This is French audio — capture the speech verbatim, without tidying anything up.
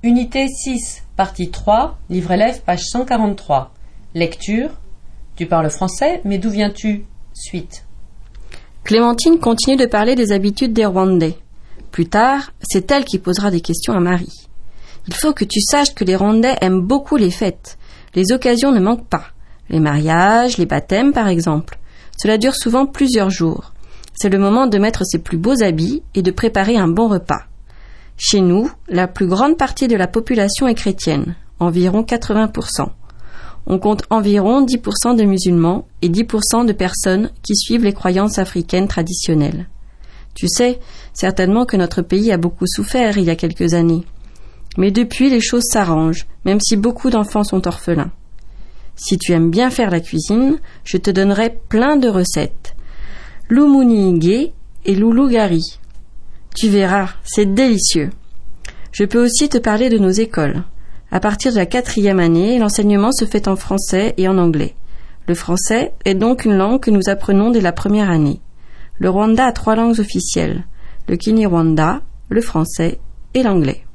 Unité six, partie trois, livre élève, page cent quarante-trois. Lecture. Tu parles français, mais d'où viens-tu? Suite. Clémentine continue de parler des habitudes des Rwandais. Plus tard, c'est elle qui posera des questions à Marie. Il faut que tu saches que les Rwandais aiment beaucoup les fêtes. Les occasions ne manquent pas. Les mariages, les baptêmes par exemple. Cela dure souvent plusieurs jours. C'est le moment de mettre ses plus beaux habits et de préparer un bon repas. Chez nous, la plus grande partie de la population est chrétienne, environ quatre-vingts pour cent. On compte environ dix pour cent de musulmans et dix pour cent de personnes qui suivent les croyances africaines traditionnelles. Tu sais, certainement que notre pays a beaucoup souffert il y a quelques années. Mais depuis, les choses s'arrangent, même si beaucoup d'enfants sont orphelins. Si tu aimes bien faire la cuisine, je te donnerai plein de recettes. Lumunige et Lulugari. Tu verras, c'est délicieux. Je peux aussi te parler de nos écoles. À partir de la quatrième année, l'enseignement se fait en français et en anglais. Le français est donc une langue que nous apprenons dès la première année. Le Rwanda a trois langues officielles, le Kinyarwanda, le français et l'anglais.